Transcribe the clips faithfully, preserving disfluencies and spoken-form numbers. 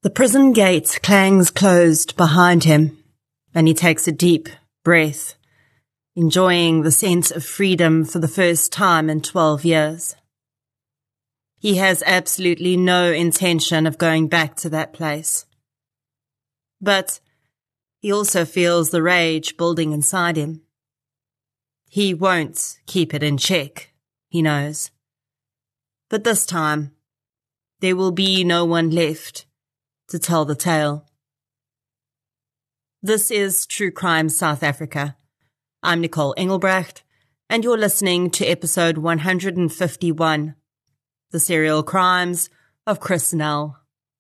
The prison gate clangs closed behind him, and he takes a deep breath, enjoying the sense of freedom for the first time in twelve years. He has absolutely no intention of going back to that place. But he also feels the rage building inside him. He won't keep it in check, he knows. But this time, there will be no one left to tell the tale. This is True Crime South Africa. I'm Nicole Engelbrecht, and you're listening to episode one hundred fifty-one, The Serial Crimes of Chris Nell.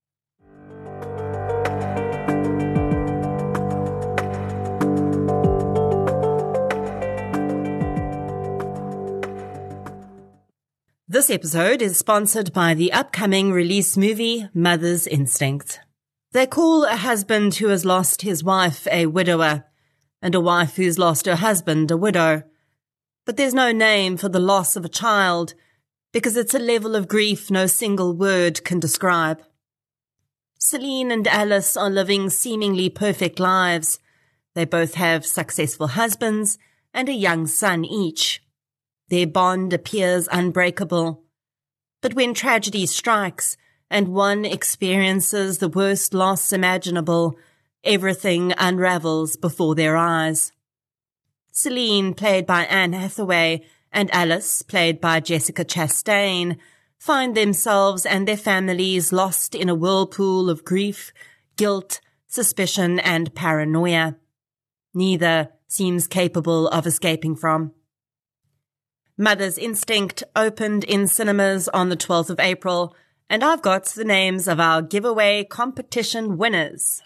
This episode is sponsored by the upcoming release movie Mother's Instinct. They call a husband who has lost his wife a widower, and a wife who's lost her husband a widow. But there's no name for the loss of a child, because it's a level of grief no single word can describe. Celine and Alice are living seemingly perfect lives. They both have successful husbands and a young son each. Their bond appears unbreakable. But when tragedy strikes and one experiences the worst loss imaginable, everything unravels before their eyes. Celine, played by Anne Hathaway, and Alice, played by Jessica Chastain, find themselves and their families lost in a whirlpool of grief, guilt, suspicion, and paranoia. Neither seems capable of escaping from. Mother's Instinct opened in cinemas on the twelfth of April, and I've got the names of our giveaway competition winners.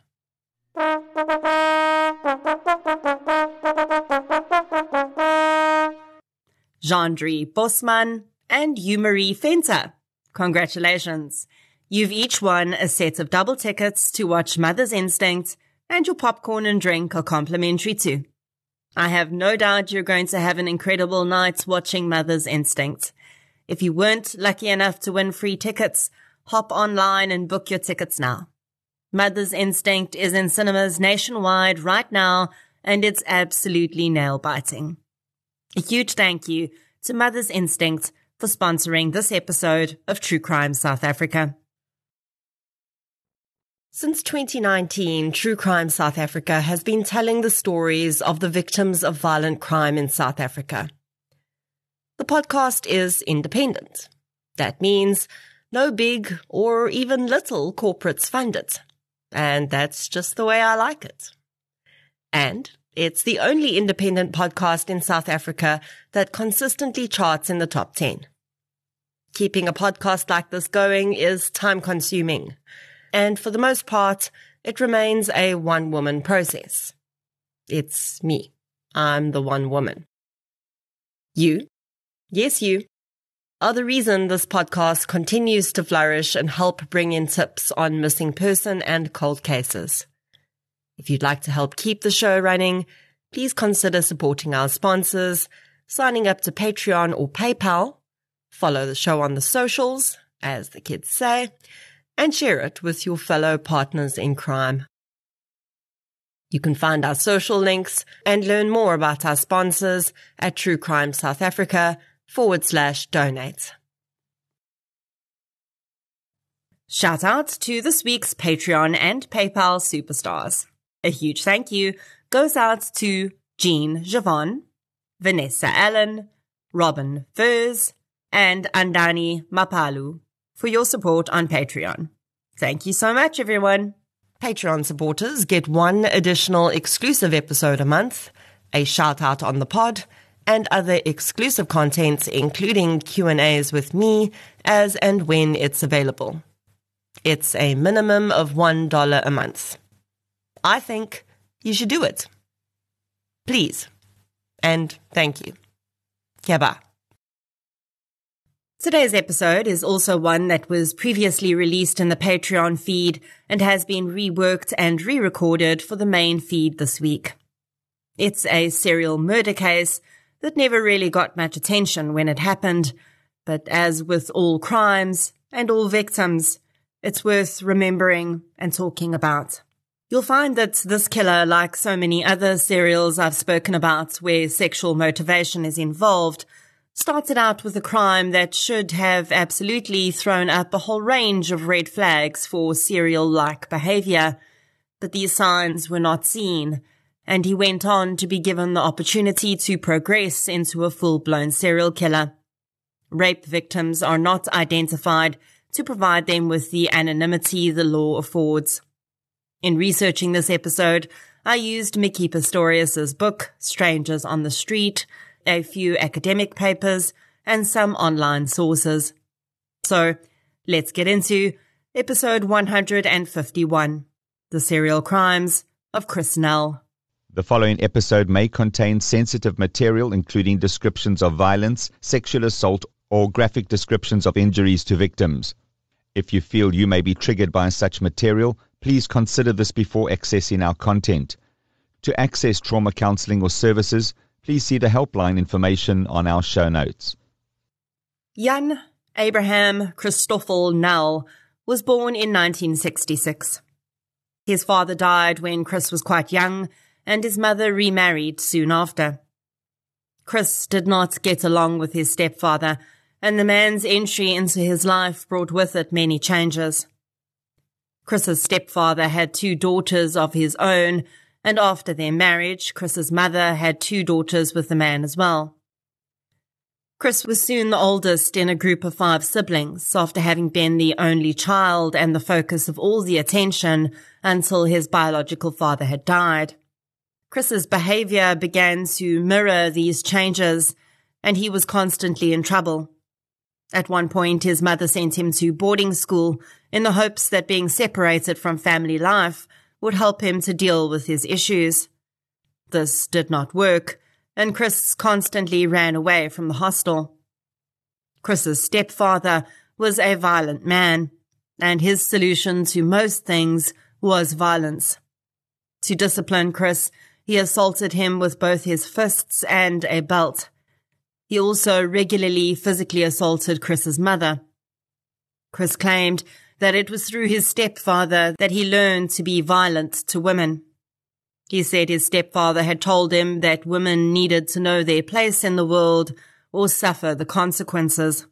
Jean-Drie Bosman and Yumari Fenter. Congratulations. You've each won a set of double tickets to watch Mother's Instinct, and your popcorn and drink are complimentary too. I have no doubt you're going to have an incredible night watching Mother's Instinct. If you weren't lucky enough to win free tickets, hop online and book your tickets now. Mother's Instinct is in cinemas nationwide right now, and it's absolutely nail-biting. A huge thank you to Mother's Instinct for sponsoring this episode of True Crime South Africa. Since twenty nineteen, True Crime South Africa has been telling the stories of the victims of violent crime in South Africa. The podcast is independent. That means no big or even little corporates fund it. And that's just the way I like it. And it's the only independent podcast in South Africa that consistently charts in the top ten. Keeping a podcast like this going is time-consuming. And for the most part, it remains a one-woman process. It's me. I'm the one woman. You, yes you, are the reason this podcast continues to flourish and help bring in tips on missing person and cold cases. If you'd like to help keep the show running, please consider supporting our sponsors, signing up to Patreon or PayPal, follow the show on the socials, as the kids say, and share it with your fellow partners in crime. You can find our social links and learn more about our sponsors at True Crime South Africa forward slash donate. Shout out to this week's Patreon and PayPal superstars. A huge thank you goes out to Jean Javon, Vanessa Allen, Robin Furs, and Andani Mapalu for your support on Patreon. Thank you so much, everyone. Patreon supporters get one additional exclusive episode a month, a shout-out on the pod, and other exclusive content, including Q and A's with me, as and when it's available. It's a minimum of one dollar a month. I think you should do it. Please. And thank you. Kiaba. Today's episode is also one that was previously released in the Patreon feed and has been reworked and re-recorded for the main feed this week. It's a serial murder case that never really got much attention when it happened, but as with all crimes and all victims, it's worth remembering and talking about. You'll find that this killer, like so many other serials I've spoken about where sexual motivation is involved, started out with a crime that should have absolutely thrown up a whole range of red flags for serial-like behavior, but these signs were not seen, and he went on to be given the opportunity to progress into a full-blown serial killer. Rape victims are not identified to provide them with the anonymity the law affords. In researching this episode, I used Miki Pistorius's book, Strangers on the Street, a few academic papers, and some online sources. So, let's get into episode one hundred fifty-one, The Serial Crimes of Chris Nell. The following episode may contain sensitive material, including descriptions of violence, sexual assault, or graphic descriptions of injuries to victims. If you feel you may be triggered by such material, please consider this before accessing our content. To access trauma counseling or services, please see the helpline information on our show notes. Jan Abraham Christoffel Nell was born in nineteen sixty-six. His father died when Chris was quite young, and his mother remarried soon after. Chris did not get along with his stepfather, and the man's entry into his life brought with it many changes. Chris's stepfather had two daughters of his own, and after their marriage, Chris's mother had two daughters with the man as well. Chris was soon the oldest in a group of five siblings, after having been the only child and the focus of all the attention until his biological father had died. Chris's behavior began to mirror these changes, and he was constantly in trouble. At one point, his mother sent him to boarding school in the hopes that being separated from family life would help him to deal with his issues. This did not work, and Chris constantly ran away from the hostel. Chris's stepfather was a violent man, and his solution to most things was violence. To discipline Chris, he assaulted him with both his fists and a belt. He also regularly physically assaulted Chris's mother. Chris claimed that it was through his stepfather that he learned to be violent to women. He said his stepfather had told him that women needed to know their place in the world or suffer the consequences.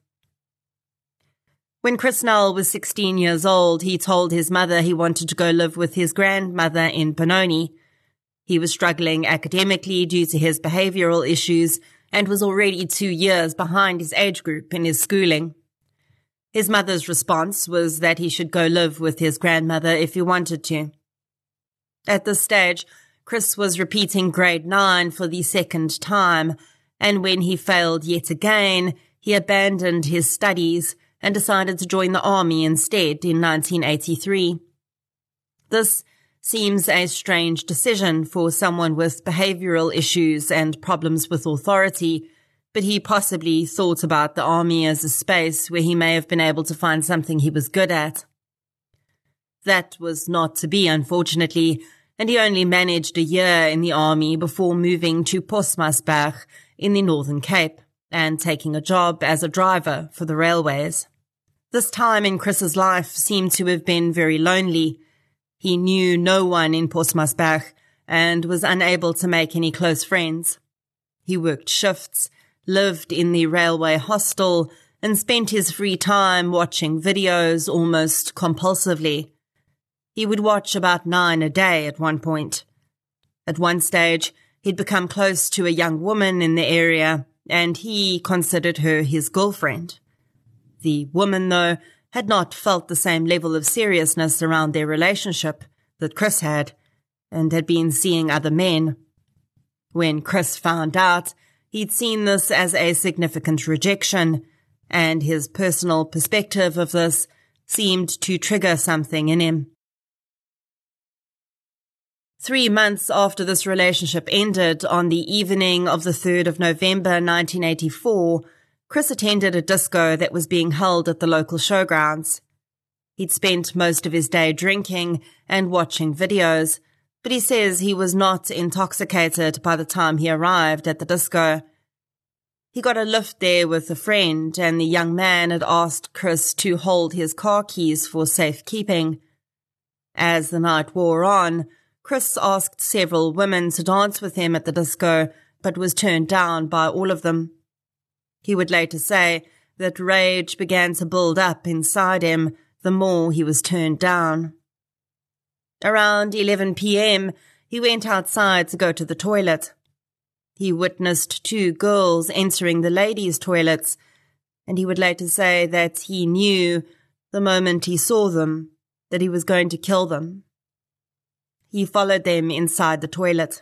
When Chris Nell was sixteen years old, he told his mother he wanted to go live with his grandmother in Benoni. He was struggling academically due to his behavioral issues and was already two years behind his age group in his schooling. His mother's response was that he should go live with his grandmother if he wanted to. At this stage, Chris was repeating grade nine for the second time, and when he failed yet again, he abandoned his studies and decided to join the army instead in nineteen eighty-three. This seems a strange decision for someone with behavioral issues and problems with authority, but he possibly thought about the army as a space where he may have been able to find something he was good at. That was not to be, unfortunately, and he only managed a year in the army before moving to Postmasburg in the Northern Cape and taking a job as a driver for the railways. This time in Chris's life seemed to have been very lonely. He knew no one in Postmasburg and was unable to make any close friends. He worked shifts, lived in the railway hostel, and spent his free time watching videos almost compulsively. He would watch about nine a day at one point. At one stage, he'd become close to a young woman in the area, and he considered her his girlfriend. The woman, though, had not felt the same level of seriousness around their relationship that Chris had, and had been seeing other men. When Chris found out, he'd seen this as a significant rejection, and his personal perspective of this seemed to trigger something in him. Three months after this relationship ended, on the evening of the third of November nineteen eighty-four, Chris attended a disco that was being held at the local showgrounds. He'd spent most of his day drinking and watching videos, but he says he was not intoxicated by the time he arrived at the disco. He got a lift there with a friend, and the young man had asked Chris to hold his car keys for safekeeping. As the night wore on, Chris asked several women to dance with him at the disco, but was turned down by all of them. He would later say that rage began to build up inside him the more he was turned down. Around eleven p.m., he went outside to go to the toilet. He witnessed two girls entering the ladies' toilets, and he would later say that he knew the moment he saw them that he was going to kill them. He followed them inside the toilet.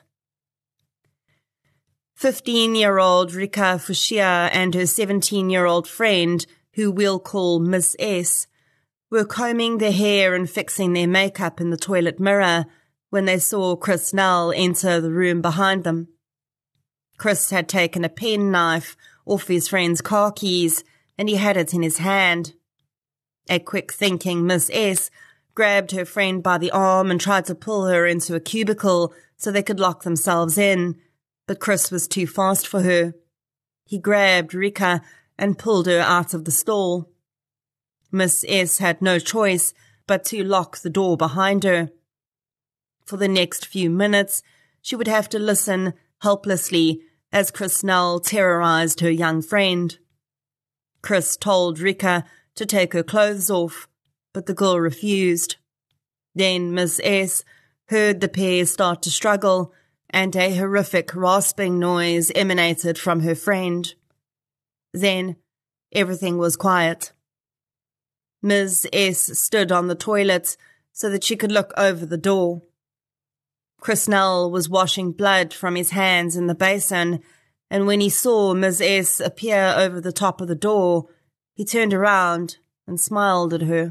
Fifteen-year-old Rika Fushia and her seventeen-year-old friend, who we'll call Miss S, were combing their hair and fixing their makeup in the toilet mirror when they saw Chris Nell enter the room behind them. Chris had taken a penknife off his friend's car keys, and he had it in his hand. A quick-thinking Miss S grabbed her friend by the arm and tried to pull her into a cubicle so they could lock themselves in, but Chris was too fast for her. He grabbed Rika and pulled her out of the stall. Miss S had no choice but to lock the door behind her. For the next few minutes, she would have to listen helplessly as Chris Nell terrorized her young friend. Chris told Rika to take her clothes off, but the girl refused. Then Miss S heard the pair start to struggle, and a horrific rasping noise emanated from her friend. Then everything was quiet. Miss S stood on the toilet so that she could look over the door. Chris Nell was washing blood from his hands in the basin, and when he saw Miss S appear over the top of the door, he turned around and smiled at her.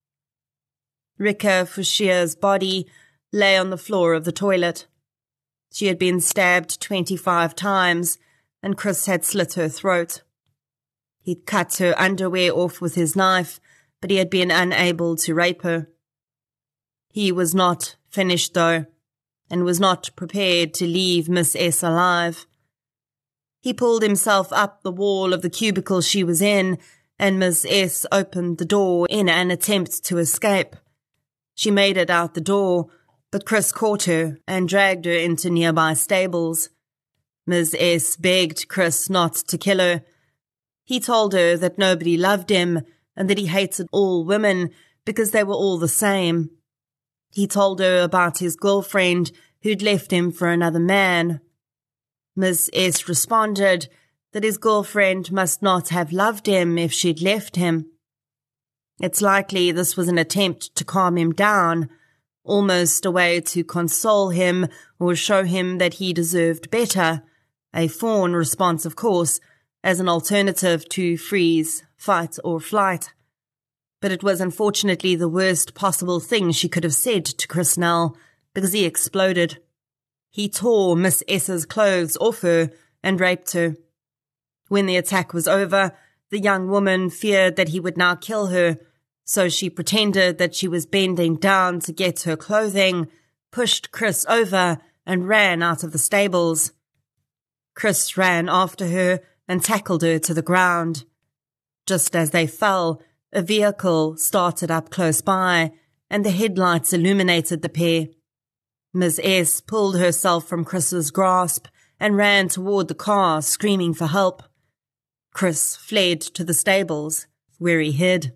Rika Fushia's body lay on the floor of the toilet. She had been stabbed twenty-five times, and Chris had slit her throat. He'd cut her underwear off with his knife, but he had been unable to rape her. He was not finished, though, and was not prepared to leave Miss S alive. He pulled himself up the wall of the cubicle she was in, and Miss S opened the door in an attempt to escape. She made it out the door, but Chris caught her and dragged her into nearby stables. Miss S begged Chris not to kill her. He told her that nobody loved him and that he hated all women because they were all the same. He told her about his girlfriend who'd left him for another man. Miss S responded that his girlfriend must not have loved him if she'd left him. It's likely this was an attempt to calm him down, almost a way to console him or show him that he deserved better, a fawn response, of course, as an alternative to freeze, fight, or flight. But it was unfortunately the worst possible thing she could have said to Chris Nell, because he exploded. He tore Miss S's clothes off her and raped her. When the attack was over, the young woman feared that he would now kill her, so she pretended that she was bending down to get her clothing, pushed Chris over, and ran out of the stables. Chris ran after her and tackled her to the ground. Just as they fell, a vehicle started up close by, and the headlights illuminated the pair. Miss S pulled herself from Chris's grasp and ran toward the car, screaming for help. Chris fled to the stables, where he hid.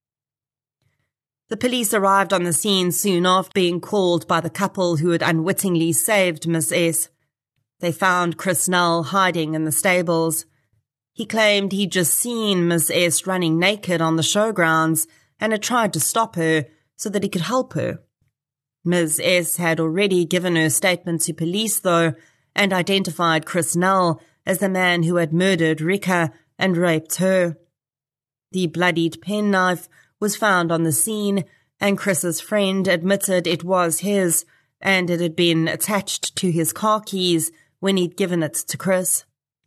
The police arrived on the scene soon after being called by the couple who had unwittingly saved Miss S. They found Chris Nell hiding in the stables. He claimed he'd just seen Miss S running naked on the showgrounds and had tried to stop her so that he could help her. Miss S had already given her statement to police, though, and identified Chris Nell as the man who had murdered Rika and raped her. The bloodied penknife was found on the scene, and Chris's friend admitted it was his, and it had been attached to his car keys when he'd given it to Chris.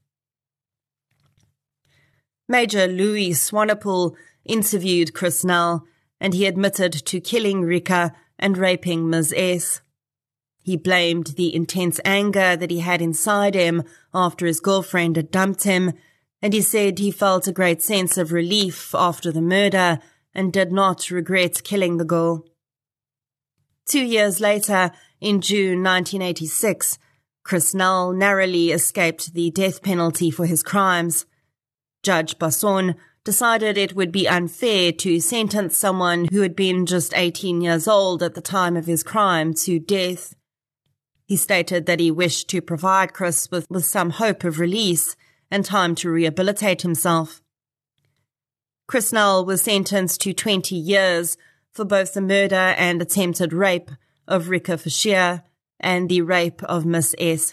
Major Louis Swanepoel interviewed Chris Nell, and he admitted to killing Rika and raping Miss S. He blamed the intense anger that he had inside him after his girlfriend had dumped him, and he said he felt a great sense of relief after the murder and did not regret killing the girl. Two years later, in June nineteen eighty-six, Chris Nell narrowly escaped the death penalty for his crimes. Judge Basson decided it would be unfair to sentence someone who had been just eighteen years old at the time of his crime to death. He stated that he wished to provide Chris with, with some hope of release and time to rehabilitate himself. Chris Nell was sentenced to twenty years for both the murder and attempted rape of Rika Forshia and the rape of Miss S.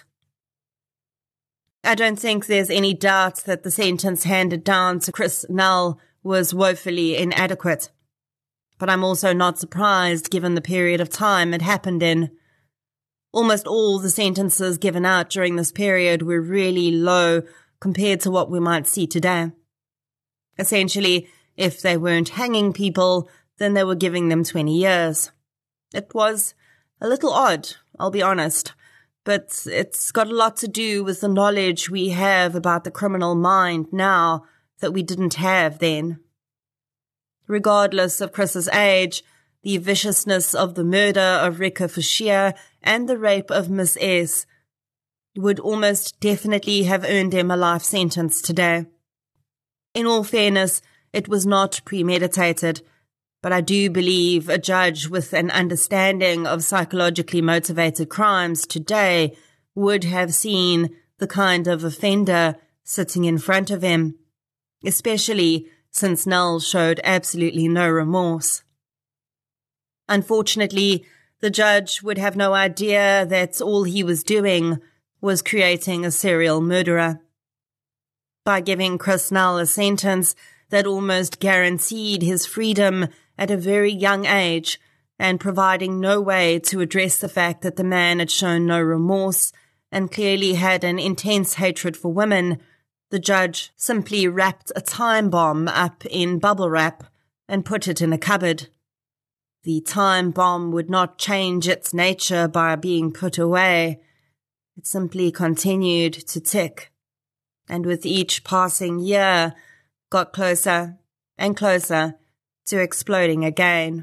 I don't think there's any doubt that the sentence handed down to Chris Nell was woefully inadequate. But I'm also not surprised given the period of time it happened in. Almost all the sentences given out during this period were really low compared to what we might see today. Essentially, if they weren't hanging people, then they were giving them twenty years. It was a little odd, I'll be honest, but it's got a lot to do with the knowledge we have about the criminal mind now that we didn't have then. Regardless of Chris's age, the viciousness of the murder of Rika Forshia and the rape of Miss S would almost definitely have earned him a life sentence today. In all fairness, it was not premeditated, but I do believe a judge with an understanding of psychologically motivated crimes today would have seen the kind of offender sitting in front of him, especially since Nell showed absolutely no remorse. Unfortunately, the judge would have no idea that all he was doing was creating a serial murderer. By giving Chris Nell a sentence that almost guaranteed his freedom at a very young age and providing no way to address the fact that the man had shown no remorse and clearly had an intense hatred for women, the judge simply wrapped a time bomb up in bubble wrap and put it in a cupboard. The time bomb would not change its nature by being put away. It simply continued to tick, and with each passing year got closer and closer to exploding again.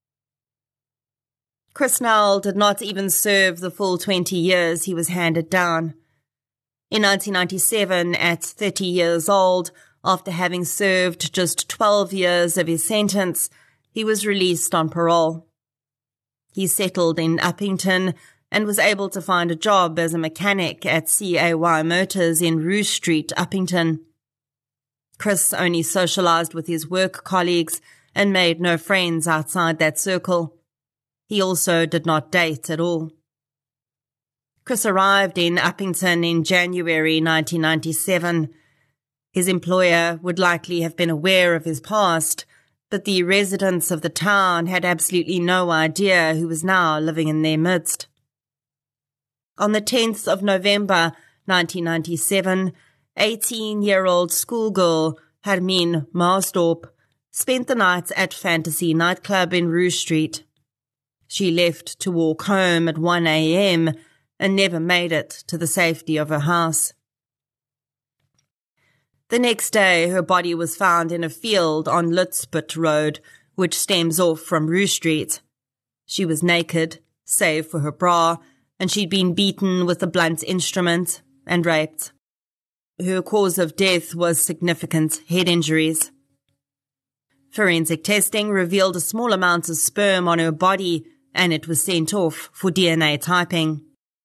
Chris Nell did not even serve the full twenty years he was handed down. In nineteen ninety-seven, at thirty years old, after having served just twelve years of his sentence, he was released on parole. He settled in Uppington and was able to find a job as a mechanic at C A Y Motors in Rue Street, Uppington. Chris only socialized with his work colleagues and made no friends outside that circle. He also did not date at all. Chris arrived in Uppington in January nineteen ninety-seven. His employer would likely have been aware of his past, but the residents of the town had absolutely no idea who was now living in their midst. On the tenth of November nineteen ninety-seven, eighteen-year-old schoolgirl Hermine Maasdorp spent the night at Fantasy nightclub in Rue Street. She left to walk home at one a.m. and never made it to the safety of her house. The next day, her body was found in a field on Lutzput Road, which stems off from Rue Street. She was naked, save for her bra, and she'd been beaten with a blunt instrument and raped. Her cause of death was significant head injuries. Forensic testing revealed a small amount of sperm on her body, and it was sent off for D N A typing.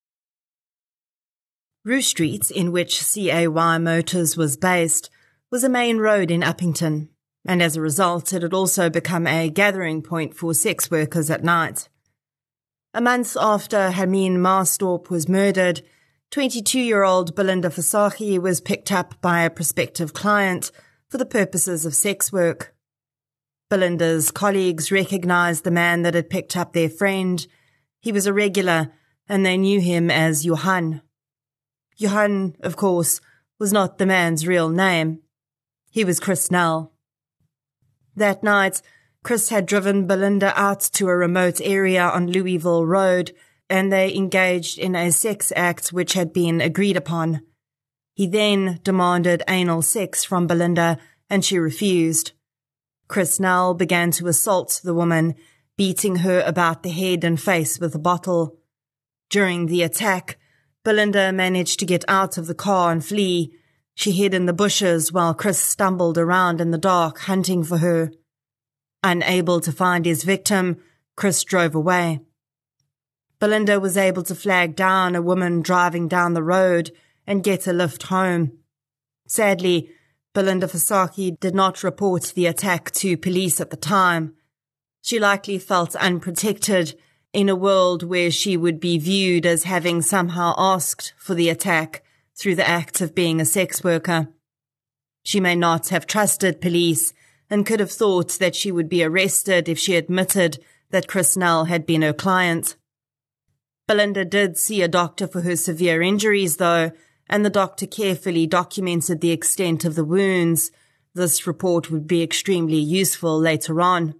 Rue Street, in which C A Y Motors was based, was a main road in Uppington, and as a result it had also become a gathering point for sex workers at night. A month after Hermine Maasdorp was murdered, twenty-two-year-old Belinda Versace was picked up by a prospective client for the purposes of sex work. Belinda's colleagues recognized the man that had picked up their friend. He was a regular, and they knew him as Johan. Johan, of course, was not the man's real name. He was Chris Nell. That night, Chris had driven Belinda out to a remote area on Louisville Road, and they engaged in a sex act which had been agreed upon. He then demanded anal sex from Belinda, and she refused. Chris Nell began to assault the woman, beating her about the head and face with a bottle. During the attack, Belinda managed to get out of the car and flee. She hid in the bushes while Chris stumbled around in the dark, hunting for her. Unable to find his victim, Chris drove away. Belinda was able to flag down a woman driving down the road and get a lift home. Sadly, Belinda Fasaki did not report the attack to police at the time. She likely felt unprotected in a world where she would be viewed as having somehow asked for the attack through the act of being a sex worker. She may not have trusted police and could have thought that she would be arrested if she admitted that Chris Nell had been her client. Belinda did see a doctor for her severe injuries, though, and the doctor carefully documented the extent of the wounds. This report would be extremely useful later on.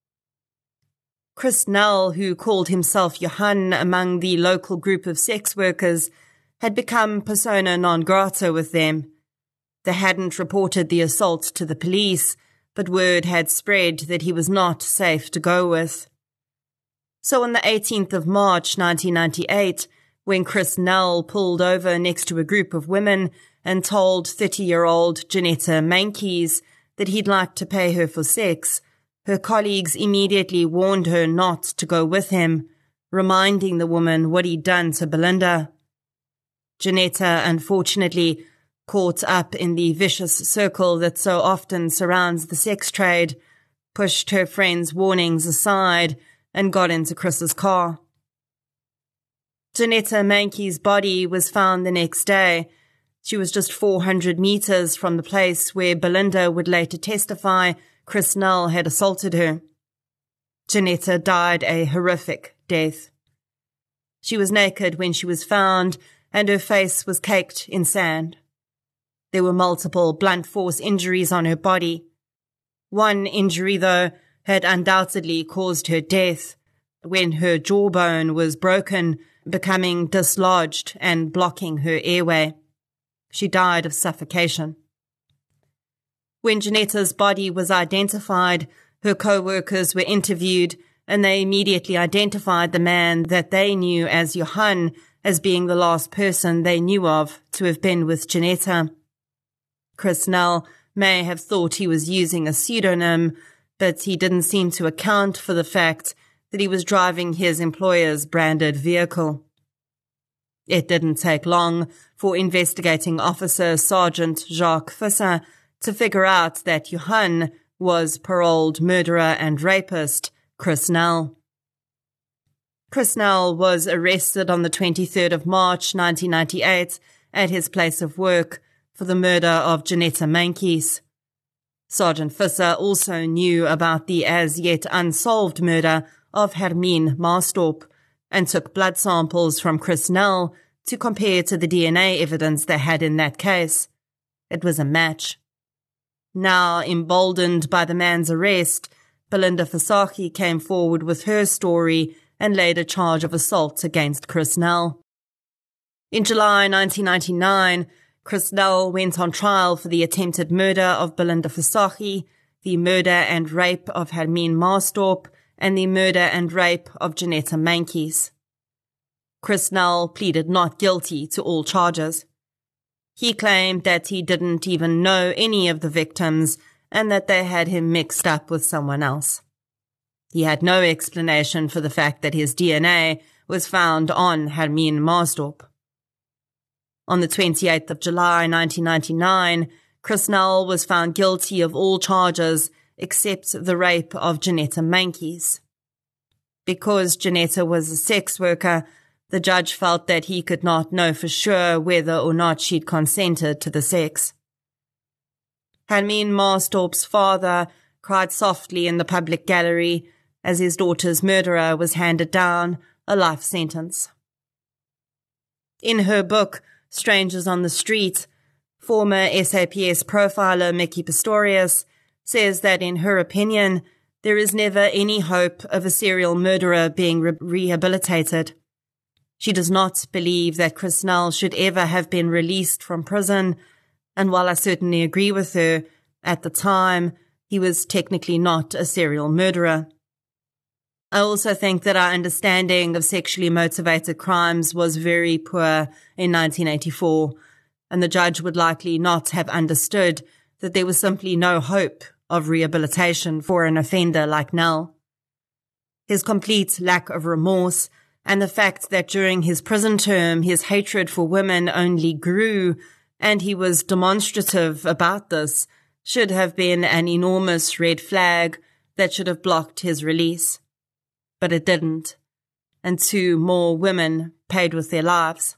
Chris Nell, who called himself Johan among the local group of sex workers, had become persona non grata with them. They hadn't reported the assault to the police, but word had spread that he was not safe to go with. So on the eighteenth of March nineteen ninety-eight, when Chris Nell pulled over next to a group of women and told thirty-year-old Janetta Mankies that he'd like to pay her for sex, her colleagues immediately warned her not to go with him, reminding the woman what he'd done to Belinda. Janetta, unfortunately, caught up in the vicious circle that so often surrounds the sex trade, pushed her friend's warnings aside and got into Chris's car. Janetta Mankies' body was found the next day. She was just four hundred meters from the place where Belinda would later testify Chris Nell had assaulted her. Janetta died a horrific death. She was naked when she was found, and her face was caked in sand. There were multiple blunt force injuries on her body. One injury, though, had undoubtedly caused her death when her jawbone was broken, becoming dislodged and blocking her airway. She died of suffocation. When Janetta's body was identified, her co-workers were interviewed, and they immediately identified the man that they knew as Johan as being the last person they knew of to have been with Janetta. Chris Nell may have thought he was using a pseudonym, but he didn't seem to account for the fact that he was driving his employer's branded vehicle. It didn't take long for investigating officer Sergeant Jacques Visser to figure out that Johan was paroled murderer and rapist Chris Nell. Chris Nell was arrested on the twenty-third of March nineteen ninety-eight at his place of work for the murder of Janetta Mankies. Sergeant Visser also knew about the as yet unsolved murder of Hermine Maastorp and took blood samples from Chris Nell to compare to the D N A evidence they had in that case. It was a match. Now, emboldened by the man's arrest, Belinda Fasaki came forward with her story and laid a charge of assault against Chris Nell. In July nineteen ninety-nine, Chris Nell went on trial for the attempted murder of Belinda Fasaki, the murder and rape of Hermine Maastorp, and the murder and rape of Janetta Mankies. Chris Nell pleaded not guilty to all charges. He claimed that he didn't even know any of the victims and that they had him mixed up with someone else. He had no explanation for the fact that his D N A was found on Hermine Maastorp. On the twenty-eighth of July nineteen ninety-nine, Chris Nell was found guilty of all charges except the rape of Janetta Mankies. Because Janetta was a sex worker, the judge felt that he could not know for sure whether or not she'd consented to the sex. Hermine Maastorp's father cried softly in the public gallery as his daughter's murderer was handed down a life sentence. In her book, Strangers on the Street, former S A P S profiler Mickey Pistorius says that in her opinion, there is never any hope of a serial murderer being re- rehabilitated. She does not believe that Chris Nell should ever have been released from prison, and while I certainly agree with her, at the time, he was technically not a serial murderer. I also think that our understanding of sexually motivated crimes was very poor in nineteen eighty-four, and the judge would likely not have understood that there was simply no hope of rehabilitation for an offender like Nell. His complete lack of remorse and the fact that during his prison term his hatred for women only grew, and he was demonstrative about this, should have been an enormous red flag that should have blocked his release. But it didn't, and two more women paid with their lives.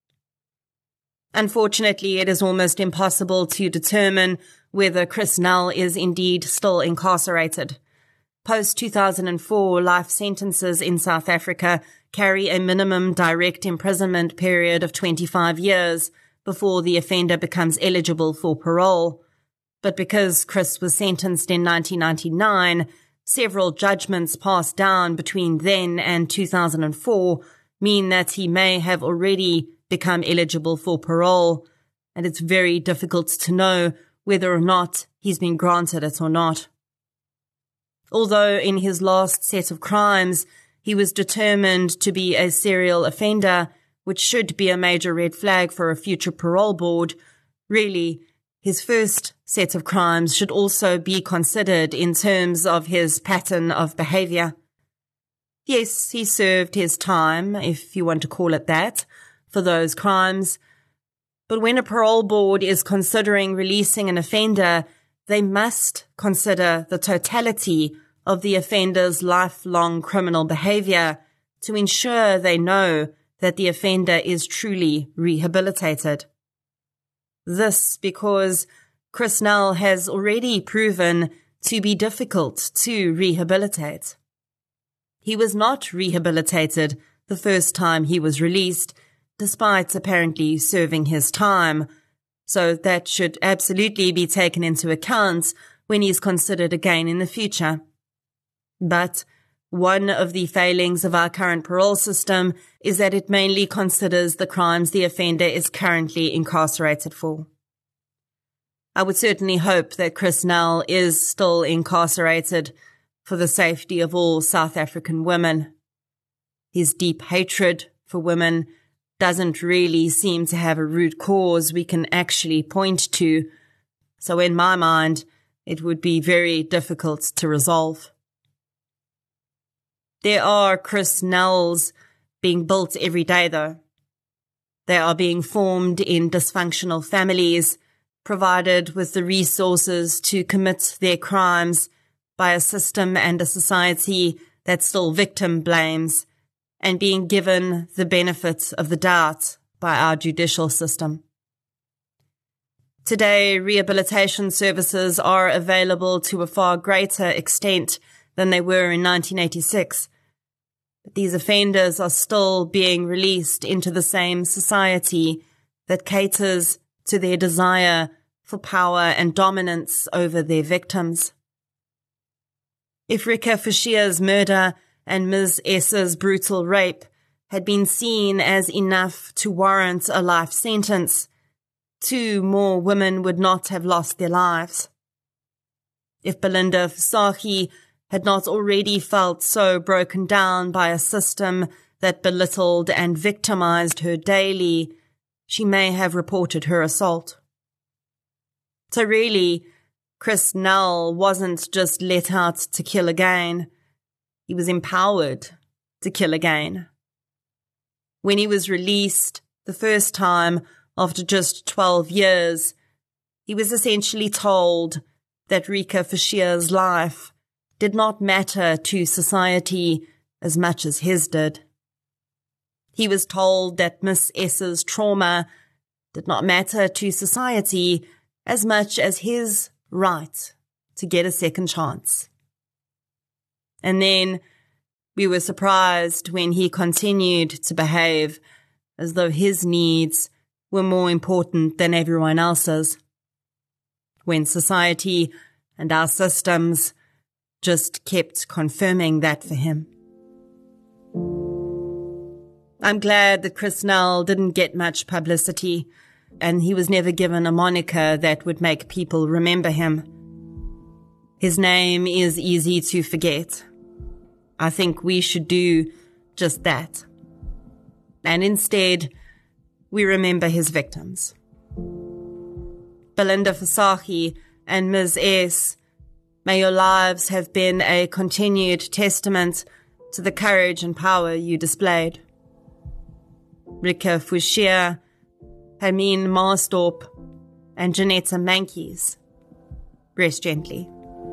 Unfortunately, it is almost impossible to determine whether Chris Nell is indeed still incarcerated. Post two thousand four life sentences in South Africa carry a minimum direct imprisonment period of twenty-five years before the offender becomes eligible for parole. But because Chris was sentenced in nineteen ninety-nine, several judgments passed down between then and two thousand four mean that he may have already become eligible for parole, and it's very difficult to know whether or not he's been granted it or not. Although in his last set of crimes, he was determined to be a serial offender, which should be a major red flag for a future parole board, really, his first set of crimes should also be considered in terms of his pattern of behavior. Yes, he served his time, if you want to call it that, for those crimes. But when a parole board is considering releasing an offender, they must consider the totality of the offender's lifelong criminal behavior to ensure they know that the offender is truly rehabilitated. This because Chris Nell has already proven to be difficult to rehabilitate. He was not rehabilitated the first time he was released, despite apparently serving his time, so that should absolutely be taken into account when he is considered again in the future. But one of the failings of our current parole system is that it mainly considers the crimes the offender is currently incarcerated for. I would certainly hope that Chris Nell is still incarcerated for the safety of all South African women. His deep hatred for women doesn't really seem to have a root cause we can actually point to, so in my mind, it would be very difficult to resolve. There are Chris Nells being built every day, though. They are being formed in dysfunctional families, provided with the resources to commit their crimes by a system and a society that still victim blames, and being given the benefit of the doubt by our judicial system. Today, rehabilitation services are available to a far greater extent than they were in nineteen eighty-six. But these offenders are still being released into the same society that caters to their desire for power and dominance over their victims. If Rika Fushia's murder and Miz S's brutal rape had been seen as enough to warrant a life sentence, two more women would not have lost their lives. If Belinda Visagie had not already felt so broken down by a system that belittled and victimized her daily, she may have reported her assault. So really, Chris Nell wasn't just let out to kill again. He was empowered to kill again. When he was released the first time after just twelve years, he was essentially told that Rika Fushia's life did not matter to society as much as his did. He was told that Miss S's trauma did not matter to society as much as his right to get a second chance. And then we were surprised when he continued to behave as though his needs were more important than everyone else's, when society and our systems just kept confirming that for him. I'm glad that Chris Null didn't get much publicity, and he was never given a moniker that would make people remember him. His name is easy to forget. I think we should do just that. And instead, we remember his victims. Belinda Visagie and Miz S, may your lives have been a continued testament to the courage and power you displayed. Rika Fouchier, Hermine Marstorp, and Janetta Mankies, rest gently.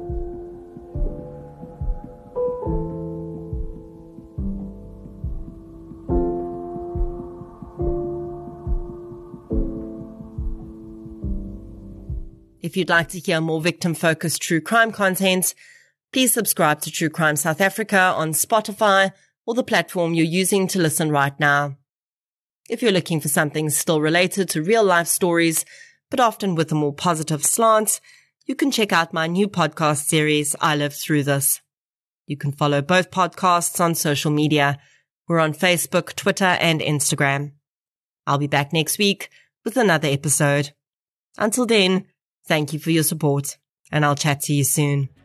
If you'd like to hear more victim-focused true crime content, please subscribe to True Crime South Africa on Spotify or the platform you're using to listen right now. If you're looking for something still related to real-life stories, but often with a more positive slant, you can check out my new podcast series, I Lived Through This. You can follow both podcasts on social media. We're on Facebook, Twitter, and Instagram. I'll be back next week with another episode. Until then, thank you for your support, and I'll chat to you soon.